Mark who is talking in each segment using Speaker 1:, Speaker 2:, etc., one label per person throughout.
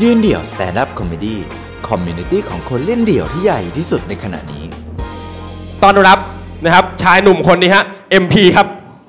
Speaker 1: ยืนเดี่ยวสแตนด์อัพคอมเมดี้คอมมูนิตี้ของคนเล่นเดี่ยวที่ใหญ่ที่สุดในขณะนี้
Speaker 2: ต้อนรับนะครับชายหนุ่มคนนี้ฮะ MP ครับ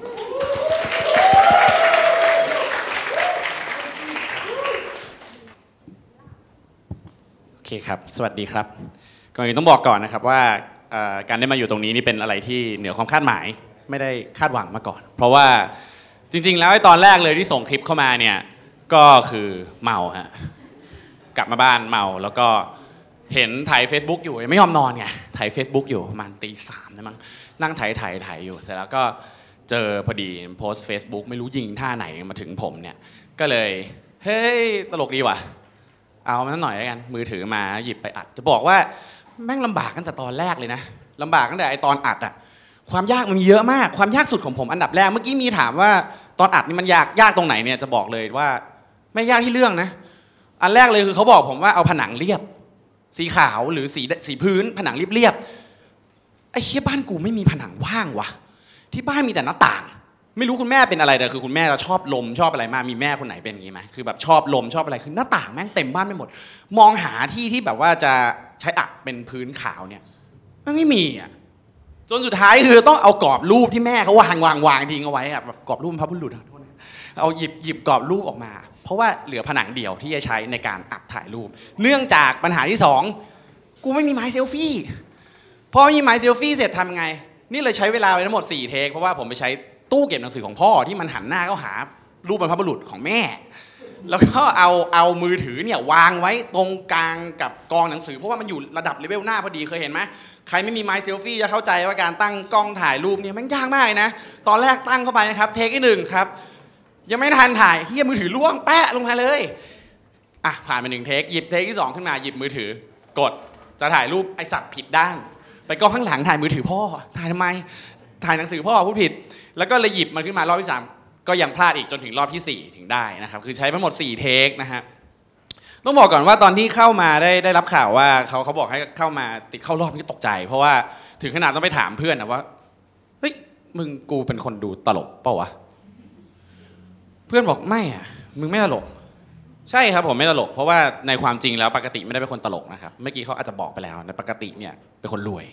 Speaker 2: โอเคครับสวัสดีครับก่อนอื่นต้องบอกก่อนนะครับว่าการได้มาอยู่ตรงนี้นี่เป็นอะไรที่เหนือความคาดหมายไม่ได้คาดหวังมาก่อนเพราะว่าจริงๆแล้วตอนแรกเลยที่ส่งคลิปเข้ามาเนี่ยก็คือเมาฮะกลับมาบ้านเมาแล้วก็เห็นถ่าย Facebook อยู่ไม่ยอมนอนไงถ่าย Facebook อยู่ประมาณตี 3นะมั้งนั่งถ่ายอยู่เสร็จแล้วก็เจอพอดีโพสต์ Facebook ไม่รู้ยิงท่าไหนมาถึงผมเนี่ยก็เลยเฮ้ยตลกดีว่ะเอามาหน่อยแล้วกันมือถือมาหยิบไปอัดจะบอกว่าแม่งลำบากตั้งแต่ตอนแรกเลยนะลำบากตั้งแต่ไอตอนอัดอะความยากมันมีเยอะมากความยากสุดของผมอันดับแรกเมื่อกี้มีถามว่าตอนอัดนี่มันยากตรงไหนเนี่ยจะบอกเลยว่าไม่ยากที่เรื่องนะอันแรกเลยคือเขาบอกผมว่าเอาผนังเรียบสีขาวหรือสีพื้นผนังเรียบไอ้เหี้ยบ้านกูไม่มีผนังว่างวะที่บ้านมีแต่หน้าต่างไม่รู้คุณแม่เป็นอะไรแต่คือคุณแม่จะชอบลมชอบอะไรมากมีแม่คนไหนเป็นอย่างงี้ไหมคือแบบชอบลมชอบอะไรคือหน้าต่างแม่งเต็มบ้านไปหมดมองหาที่แบบว่าจะใช้อัดเป็นพื้นขาวเนี่ยมันไม่มีอ่ะจนสุดท้ายคือต้องเอากรอบรูปที่แม่เขาวางทิ้งเอาไว้อะแบบกรอบรูปพระบุรุษเอาหยิบกรอบรูปออกมาเพราะว่าเหลือผนังเดียวที่จะใช้ในการอัดถ่ายรูปเนื่องจากปัญหาที่2กูไม่มีไม้เซลฟี่พอมีไม้เซลฟี่เสร็จทำไงนี่เลยใช้เวลาไปทั้งหมด4เทคเพราะว่าผมไปใช้ตู้เก็บหนังสือของพ่อที่มันหันหน้าเข้าหารูปบรรพบุรุษของแม่แล้วก็เอามือถือเนี่ยวางไว้ตรงกลางกับกองหนังสือเพราะว่ามันอยู่ระดับเลเวลหน้าพอดีเคยเห็นไหมใครไม่มีไม้เซลฟี่จะเข้าใจว่าการตั้งกล้องถ่ายรูปเนี่ยมันยากมากนะตอนแรกตั้งเข้าไปนะครับเทคที่1ครับยังไม่ทันถ่ายเฮียมือถือล่วงแปะลงมาเลยอ่ะผ่านไป1เทคหยิบเทคที่2ขึ้นมาหยิบมือถือกดจะถ่ายรูปไอสัตว์ผิดด้านไปกล้องข้างหลังถ่ายมือถือพ่อถ่ายทำไมถ่ายหนังสือพ่อพูดผิดแล้วก็เลยหยิบมันขึ้นมารอบที่3ก็ยังพลาดอีกจนถึงรอบที่4ถึงได้นะครับคือใช้ทั้งหมด4เทคนะฮะต้องบอกก่อนว่าตอนที่เข้ามาได้รับข่าวว่าเขาบอกให้เข้ามาติดเข้ารอบนี่ก็ตกใจเพราะว่าถึงขนาดต้องไปถามเพื่อนนะว่าเฮ้ยมึงกูเป็นคนดูตลกเปล่าวะเพื่อนบอกไม่อ่ะมึงไม่ตลกใช่ครับผมไม่ตลกเพราะว่าในความจริงแล้วปกติไม่ได้เป็นคนตลกนะครับเมื่อกี้เขาอาจจะบอกไปแล้วในปกติเนี่ยเป็นคนรวย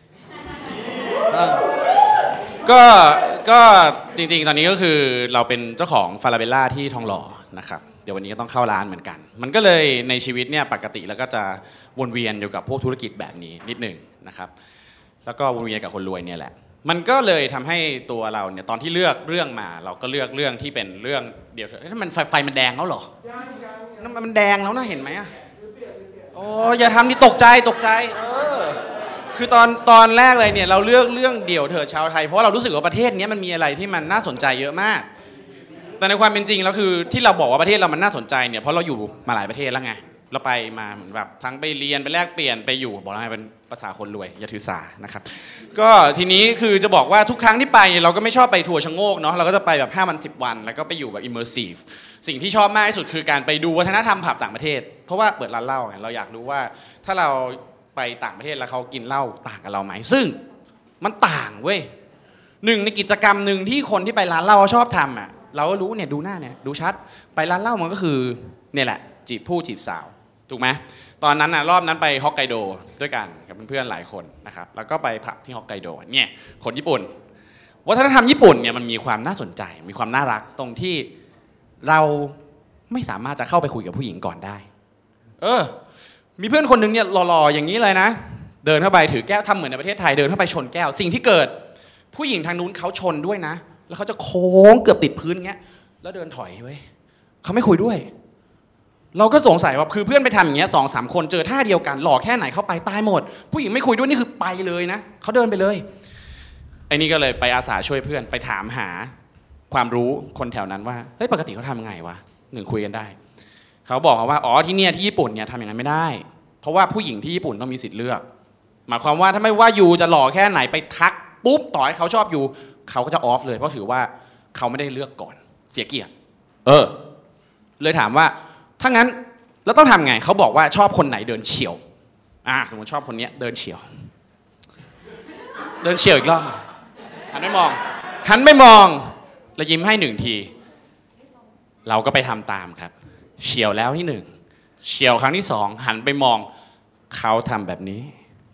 Speaker 2: ก็จริงๆตอนนี้ก็คือเราเป็นเจ้าของฟาราเบลล่าที่ทองหล่อนะครับเดี๋ยววันนี้ก็ต้องเข้าร้านเหมือนกันมันก็เลยในชีวิตเนี่ยปกติแล้วก็จะวนเวียนอยู่กับพวกธุรกิจแบบนี้นิดหนึ่งนะครับแล้วก็วนเวียนกับคนรวยเนี่ยแหละมันก็เลยทำให้ตัวเราเนี่ยตอนที่เลือกเรื่องมาเราก็เลือกเรื่องที่เป็นเรื่องเดียวเถอะถ้ามันไฟมันแดงแล้วเหรอมันแดงแล้วนะเห็นไหมอ่ะโอ้อย่าทำดิตกใจคือตอนแรกเลยเนี่ยเราเลือกเรื่องเดี่ยวเถอะชาวไทยเพราะเรารู้สึกว่าประเทศนี้มันมีอะไรที่มันน่าสนใจเยอะมากแต่ในความเป็นจริงแล้วคือที่เราบอกว่าประเทศเรามันน่าสนใจเนี่ยเพราะเราอยู่มาหลายประเทศแล้วไงเราไปมาเหมือนแบบทั้งไปเรียนไปแลกเปลี่ยนไปอยู่บอกแล้วไงเป็นภาษาคนรวยอย่าถือสานะครับก็ทีนี้คือจะบอกว่าทุกครั้งที่ไปเราก็ไม่ชอบไปทัวร์ชะโงกเนาะเราก็จะไปแบบ5 วัน 10 วันแล้วก็ไปอยู่แบบ immersive สิ่งที่ชอบมากที่สุดคือการไปดูวัฒนธรรมผับต่างประเทศเพราะว่าเปิดร้านเหล้าเราอยากรู้ว่าถ้าเราไปต่างประเทศแล้วเขากินเหล้าต่างกับเราไหมซึ่งมันต่างเว้ยหนึ่งในกิจกรรมหนึ่งที่คนที่ไปร้านเหล้าชอบทำอ่ะเราก็รู้เนี่ยดูหน้าเนี่ยดูชัดไปร้านเหล้ามันก็คือเนี่ยแหละจีบผู้จีบสาวถูกไหมตอนนั้นน่ะรอบนั้นไปฮอกไกโดด้วยกันกับเพื่อนๆหลายคนนะครับแล้วก็ไปผับที่ฮอกไกโดเนี่ยคนญี่ปุ่นวัฒนธรรมญี่ปุ่นเนี่ยมันมีความน่าสนใจมีความน่ารักตรงที่เราไม่สามารถจะเข้าไปคุยกับผู้หญิงก่อนได้มีเพื่อนคนหนึ่งเนี่ยหล่อๆอย่างนี้เลยนะเดินเข้าไปถือแก้วทำเหมือนในประเทศไทยเดินเข้าไปชนแก้วสิ่งที่เกิดผู้หญิงทางนู้นเขาชนด้วยนะแล้วเขาจะโค้งเกือบติดพื้นเงี้ยแล้วเดินถอยเว้ยเขาไม่คุยด้วยเราก็สงสัยว่าคือเพื่อนไปทำอย่างเงี้ย2-3 คนเจอท่าเดียวกันหล่อแค่ไหนเข้าไปตายหมดผู้หญิงไม่คุยด้วยนี่คือไปเลยนะเขาเดินไปเลยไอ้นี่ก็เลยไปอาสาช่วยเพื่อนไปถามหาความรู้คนแถวนั้นว่าเฮ้ยปกติเขาทำไงวะคุยกันได้เขาบอกว่าอ๋อที่เนี่ยที่ญี่ปุ่นเนี่ยทำอย่างนั้นไม่ได้เพราะว่าผู้หญิงที่ญี่ปุ่นต้องมีสิทธิ์เลือกหมายความว่าถ้าไม่ว่ายูจะหล่อแค่ไหนไปทักปุ๊บต่อให้เขาชอบยูเขาก็จะออฟเลยเพราะถือว่าเขาไม่ได้เลือกก่อนเสียเกียรติเลยถามว่าถ้างั้นแล้วต้องทำไงเขาบอกว่าชอบคนไหนเดินเฉียวสมมติชอบคนนี้เดินเฉียวอีกรอบหันไปมองแล้วยิ้มให้1 ทีเราก็ไปทำตามครับเฉียวแล้วที่1 เฉียวครั้งที่2หันไปมองเขาทำแบบนี้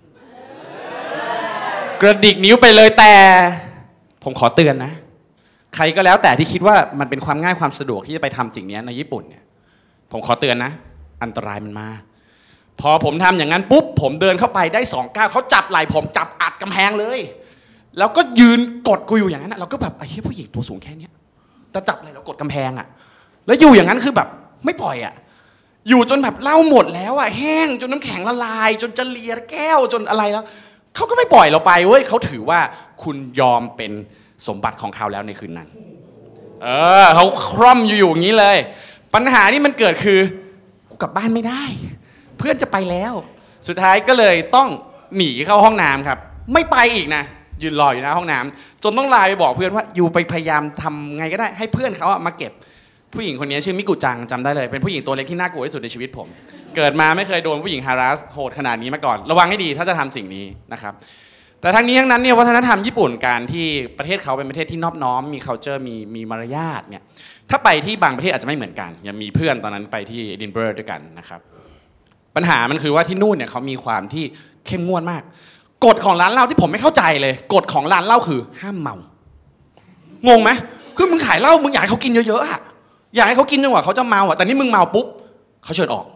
Speaker 2: กระดิกนิ้วไปเลยแต่ผมขอเตือนนะใครก็แล้วแต่ที่คิดว่ามันเป็นความง่ายความสะดวกที่จะไปทำสิ่งนี้ในญี่ปุ่นเนี่ยผมขอเตือนนะอันตรายมันมาพอผมทำอย่างนั้นปุ๊บผมเดินเข้าไปได้2 ก้าวเขาจับไหล่ผมจับอัดกำแพงเลยแล้วก็ยืนกดกูอยู่อย่างนั้นเราก็แบบไอ้เหี้ยผู้หญิงตัวสูงแค่นี้แต่จับไหล่เรากดกำแพงอะแล้วอยู่อย่างนั้นคือแบบไม่ปล่อยอะอยู่จนแบบเหล้าหมดแล้วอะแห้งจนน้ำแข็งละลายจนจะเลียแก้วจนอะไรแล้วเขาก็ไม่ปล่อยเราไปเว้ยเขาถือว่าคุณยอมเป็นสมบัติของเขาแล้วในคืนนั้นเขาคร่อมอยู่อย่างนี้เลยปัญหาที่มันเกิดคือกูกลับบ้านไม่ได้เพื่อนจะไปแล้วสุดท้ายก็เลยต้องหนีเข้าห้องน้ำครับไม่ไปอีกนะยืนรออยู่หน้าห้องน้ำจนต้องไลน์ไปบอกเพื่อนว่าอยู่ไปพยายามทำไงก็ได้ให้เพื่อนเขามาเก็บผู้หญิงคนนี้ชื่อมิกุจังจำได้เลยเป็นผู้หญิงตัวเล็กที่น่ากลัวที่สุดในชีวิตผมเกิดมาไม่เคยโดนผู้หญิงฮาราสโหดขนาดนี้มาก่อนระวังให้ดีถ้าจะทำสิ่งนี้นะครับแต่ทั้งนี้ทั้งนั้นเนี่ยวัฒนธรรมญี่ปุ่นการที่ประเทศเขาเป็นประเทศที่นอบน้อมมี culture มีมารยาทเนี่ยถ้าไปที่บางประเทศอาจจะไม่เหมือนกันยังมีเพื่อนตอนนั้นไปที่เอดินบะระด้วยกันนะครับปัญหามันคือว่าที่นู่นเนี่ยเขามีความที่เข้มงวดมากกฎของร้านเหล้าที่ผมไม่เข้าใจเลยกฎของร้านเหล้าคือห้ามเมางงไหมคือมึงขายเหล้ามึงอยากให้เขากินเยอะๆอะอยากให้เขากินจนกว่าเขาจะเมาอะแต่นี่มึงเมาปุ๊บเขาเชิญออก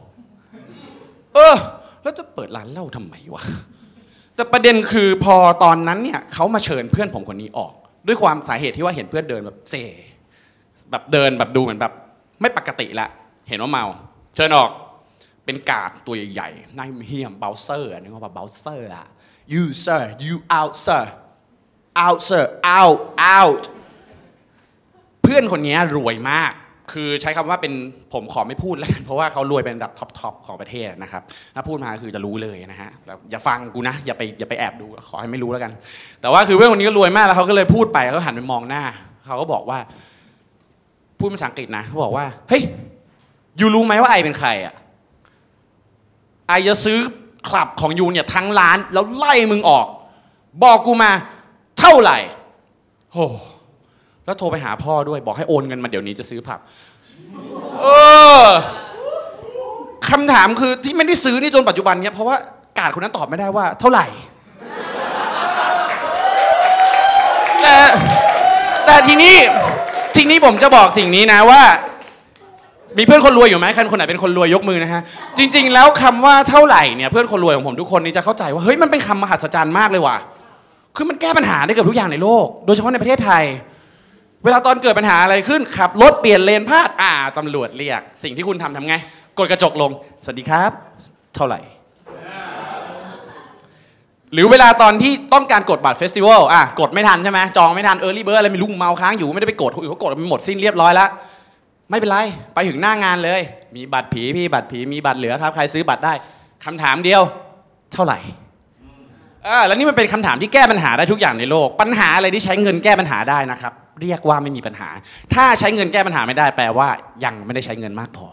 Speaker 2: แล้วจะเปิดร้านเหล้าทำไมวะแต่ประเด็นคือพอตอนนั้นเนี่ยเขามาเชิญเพื่อนผมคนนี้ออกด้วยความสาเหตุที่ว่าเห็นเพื่อนเดินแบบเซแบบเดินแบบดูเหมือนแบบไม่ปกติละเห็นว่าเมาเชิญออกเป็นกาดตัวใหญ่ๆนายเฮียมเบลเซอร์นึกว่าแบบเบลเซอร์อะ you sir you out sir out sir out เพื่อนคนนี้รวยมากคือใช้คำว่าเป็นผมขอไม่พูดแล้วเพราะว่าเขารวยเป็นอันดับท็อปของประเทศนะครับถ้าพูดมาคือจะรู้เลยนะฮะอย่าฟังกูนะอย่าไปแอบดูขอให้ไม่รู้แล้วกันแต่ว่าคือเพื่อนคนนี้ก็รวยมากแล้วเขาก็เลยพูดไปเขาหันไปมองหน้าเขาก็บอกว่าพูดภาษาอังกฤษนะเขาบอกว่าเฮ้ยยูรู้ไหมว่าไอเป็นใครอ่ะไอจะซื้อคลับของยูเนี่ยทั้งร้านแล้วไล่มึงออกบอกกูมาเท่าไหร่โหแล้วโทรไปหาพ่อด้วยบอกให้โอนเงินมาเดี๋ยวนี้จะซื้อผับคำถามคือที่ไม่ได้ซื้อนี่จนปัจจุบันเนี้ยเพราะว่ากาดคนนั้นตอบไม่ได้ว่าเท่าไหร่แต่ทีนี้ผมจะบอกสิ่งนี้นะว่ามีเพื่อนคนรวยอยู่ไหมใครคนไหนเป็นคนรวยยกมือนะฮะจริงๆแล้วคำว่าเท่าไหร่เนี่ยเพื่อนคนรวยของผมทุกคนนี่จะเข้าใจว่าเฮ้ยมันเป็นคำมหัศจรรย์มากเลยว่ะคือมันแก้ปัญหาได้เกือบทุกอย่างในโลกโดยเฉพาะในประเทศไทยเวลาตอนเกิดปัญหาอะไรขึ้นขับรถเปลี่ยนเลนพลาดตำรวจเรียกสิ่งที่คุณทำไงกดกระจกลงสวัสดีครับเท่าไหร่หรือเวลาตอนที่ต้องการกดบัตรเฟสติวัลกดไม่ทันใช่ไหมจองไม่ทันearly birdอะไรไม่รู้เมาค้างอยู่ไม่ได้ไปกดเขากดมันหมดสิ้นเรียบร้อยแล้วไม่เป็นไรไปถึงหน้างานเลยมีบัตรผีพี่บัตรผีมีบัตรเหลือครับใครซื้อบัตรได้คำถามเดียวเท่าไหร่แล้วนี่มันเป็นคำถามที่แก้ปัญหาได้ทุกอย่างในโลกปัญหาอะไรที่ใช้เงินแก้ปัญหาได้นะครับเรียกว่าไม่มีปัญหาถ้าใช้เงินแก้ปัญหาไม่ได้แปลว่ายังไม่ได้ใช้เงินมากพอ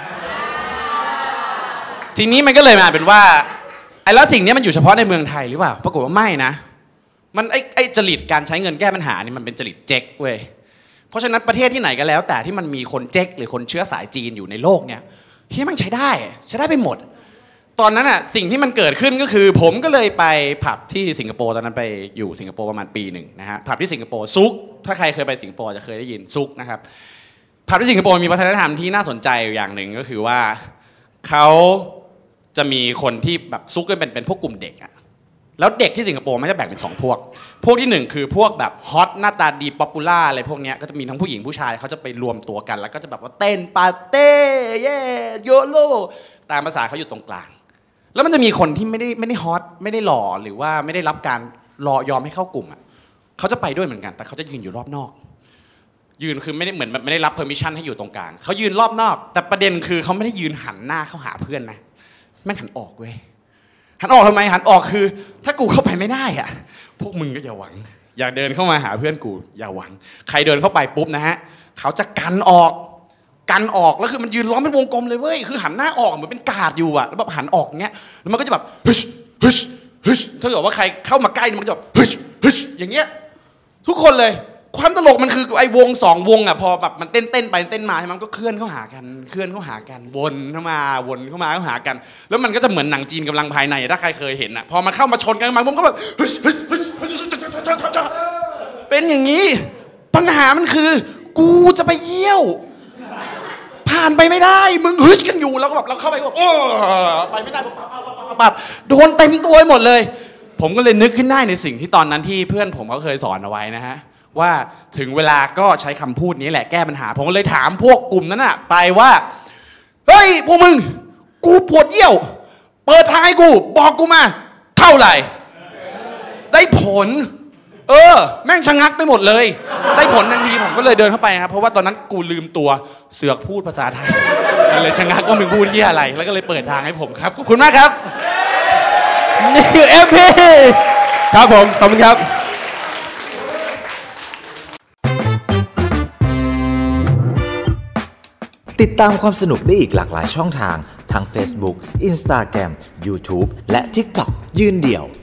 Speaker 2: ทีนี้มันก็เลยมาเป็นว่าแล้วสิ่งนี้มันอยู่เฉพาะในเมืองไทยหรือเปล่าปรากฏว่าไม่นะมันไอ้จริตการใช้เงินแก้ปัญหานี่มันเป็นจริตเจ๊กเว้ยเพราะฉะนั้นประเทศที่ไหนก็แล้วแต่ที่มันมีคนเจ๊กหรือคนเชื้อสายจีนอยู่ในโลกเนี่ยที่มันใช้ได้ไปหมดตอนนั้นสิ่งที่มันเกิดขึ้นก็คือผมก็เลยไปผับที่สิงคโปร์ตอนนั้นไปอยู่สิงคโปร์ประมาณปีหนึ่งนะฮะผับที่สิงคโปร์ซุกถ้าใครเคยไปสิงคโปร์จะเคยได้ยินซุกนะครับผับที่สิงคโปร์มีวัฒนธรรมที่น่าสนใจอย่างหนึ่งก็คือว่าเขาจะมีคนที่แบบซุกกันเป็นพวกกลุ่มเด็กแล้วเด็กที่สิงคโปร์มันจะแบ่งเป็น2พวกที่1คือพวกแบบฮอตหน้าตาดีป๊อปปูล่าอะไรพวกนี้ก็จะมีทั้งผู้หญิงผู้ชายเขาจะไปรวมตัวกันแล้วก็จะแบบว่าเต้นปาเต้เย่โยโลตามภาษาเขาอยู่ตรงกลางแล้วมันจะมีคนที่ไม่ได้ฮอตไม่ได้หล่อหรือว่าไม่ได้รับการยอมให้เข้ากลุ่มเขาจะไปด้วยเหมือนกันแต่เขาจะยืนอยู่รอบนอกยืนคือไม่ได้เหมือนแบบไม่ได้รับเพอร์มิชันให้อยู่ตรงกลางเขายืนรอบนอกแต่ประเด็นคือเขาไม่ได้ยืนหันหน้าเข้าหาเพื่อนนะแม่งหันออกเว้ยหันออกทำไมหันออกคือถ้ากูเข้าไปไม่ได้พวกมึงก็อย่าหวังอยากเดินเข้ามาหาเพื่อนกูอย่าหวังใครเดินเข้าไปปุ๊บนะฮะเขาจะกันออกแล้วคือมันยืนล้อมเป็นวงกลมเลยเว้ยคือหันหน้าออกเหมือนเป็นกาดอยู่แล้วแบบหันออกเงี้ยแล้วมันก็จะแบบฮึชถ้าเกิดว่าใครเข้ามาใกล้มันก็จะแบบฮึชอย่างเงี้ยทุกคนเลยความตลกมันคือไอ้วง2วงอ่ะพอแบบมันเต้นไปเต้นมาใช่ไหมมันก็เคลื่อนเข้าหากันวนเข้ามาหากันแล้วมันก็จะเหมือนหนังจีนกำลังภายในถ้าใครเคยเห็นอ่ะพอมันเข้ามาชนกันมันก็แบบเป็นอย่างนี้ปัญหามันคือกูจะไปเยี่ยวผ่านไปไม่ได้มึงฮึดกันอยู่แล้วก็แบบเราเข้าไปแบบไปไม่ได้แบบโดนเต็มตัวหมดเลยผมก็เลยนึกขึ้นได้ในสิ่งที่ตอนนั้นที่เพื่อนผมเขาเคยสอนเอาไว้นะฮะว่าถึงเวลาก็ใช้คำพูดนี้แหละแก้ปัญหาผมก็เลยถามพวกกลุ่มนั้นน่ะไปว่าเฮ้ยพวกมึงกูปวดเยี่ยวเปิดทางให้กูบอกกูมาเท่าไหร่ได้ผลแม่งชะงักไปหมดเลยได้ผลทันทีผมก็เลยเดินเข้าไปครับเพราะว่าตอนนั้นกูลืมตัวเสือกพูดภาษาไทยเลยชะงักว่ามึงพูดที่อะไรแล้วก็เลยเปิดทางให้ผมครับขอบคุณมากครับ
Speaker 3: นี่คือ MP ครับผมขอบคุณครับ
Speaker 1: ติดตามความสนุกได้อีกหลากหลายช่องทางทั้ง Facebook, Instagram, YouTube และ TikTok ยืนเดี่ยว